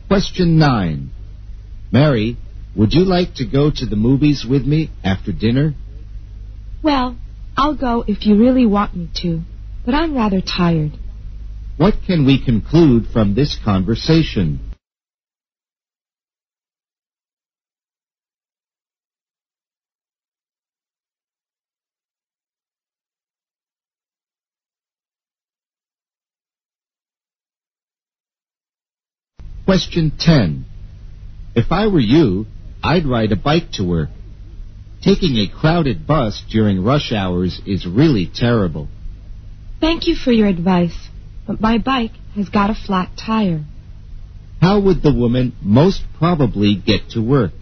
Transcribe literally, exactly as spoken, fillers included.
Question nine. Mary, would you like to go to the movies with me after dinner? Well, I'll go if you really want me to, but I'm rather tired. What can we conclude from this conversation? Question ten. If I were you, I'd ride a bike to work. Taking a crowded bus during rush hours is really terrible. Thank you for your advice, but my bike has got a flat tire. How would the woman most probably get to work?